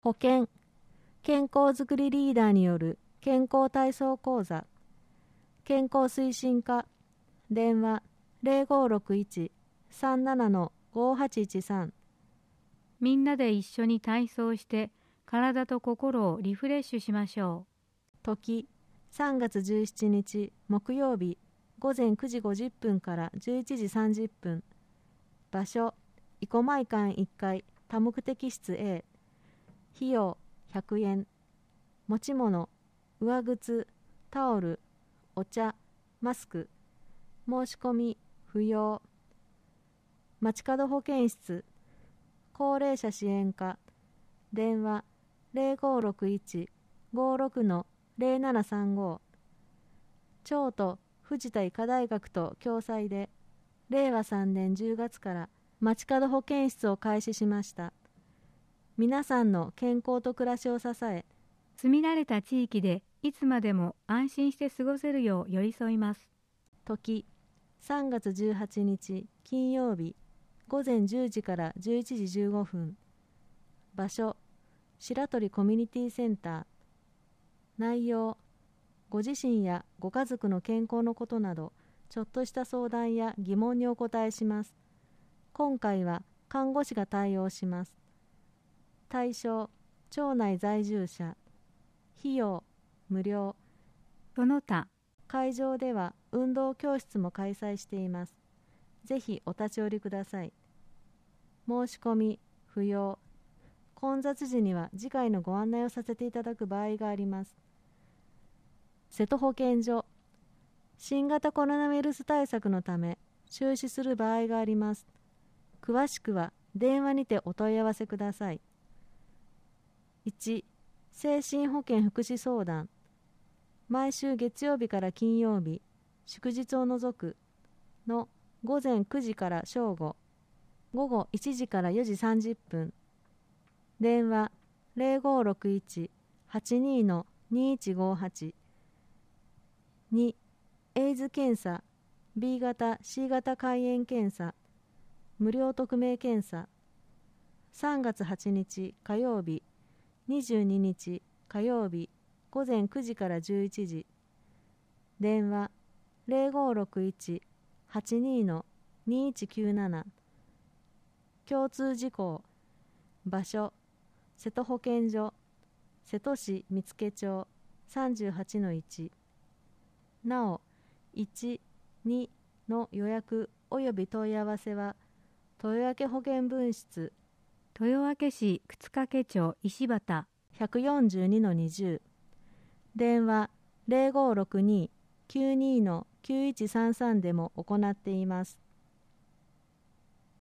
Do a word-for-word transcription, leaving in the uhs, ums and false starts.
保健健康づくりリーダーによる健康体操講座。健康推進課。電話 ゼロごろくいち さんなな ごはちいちさん。 みんなで一緒に体操して体と心をリフレッシュしましょう。時さんがつじゅうしちにち木曜日ごぜんくじごじゅっぷんからじゅういちじさんじゅっぷん。場所生駒会館いっかい多目的室 A。 費用ひゃくえん。持ち物上靴、タオル、お茶、マスク。申し込み不要。街角保健室高齢者支援課。電話 ゼロごろくいち ごろく ゼロななさんご。京都藤田医科大学と共催でれいわさんねんじゅうがつから街角保健室を開始しました。皆さんの健康と暮らしを支え、 住み慣れた地域でいつまでも安心して過ごせるよう寄り添います。 時さんがつじゅうはちにち金曜日ごぜんじゅうじからじゅういちじじゅうごふん。場所白鳥コミュニティセンター。内容ご自身やご家族の健康のことなどちょっとした相談や疑問にお答えします。今回は看護師が対応します。対象町内在住者。費用無料。 その他会場では運動教室も開催しています。ぜひお立ち寄りください。申し込み不要。混雑時には次回のご案内をさせていただく場合があります。瀬戸保健所。新型コロナウイルス対策のため中止する場合があります。詳しくは電話にてお問い合わせください。いち. 精神保健福祉相談。毎週月曜日から金曜日、祝日を除くのごぜんくじから正午、午後いちじからよじさんじゅっぷん。電話 ゼロごろくいち はちに にいちごはち。に. エイズ検査 ビー 型 シー 型肝炎検査無料匿名検査。さんがつはちにち火曜日にじゅうににち火曜日ごぜんくじからじゅういちじ。電話 ゼロごろくいち はちに にいちきゅうなな。共通事項。場所瀬戸保健所瀬戸市見附町 さんじゅうはちのいち。なおいち、にの予約および問い合わせは豊明保健分室豊明市沓掛町石畑ひゃくよんじゅうにのにじゅう。電話 ゼロごろくに きゅうに きゅういちさんさんでも行っています。